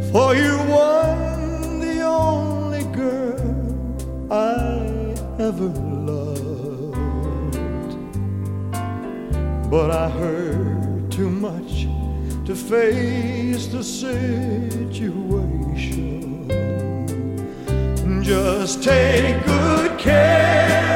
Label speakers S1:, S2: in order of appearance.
S1: for you were the only girl I ever loved. But I heard too much to face the situation. Just take good care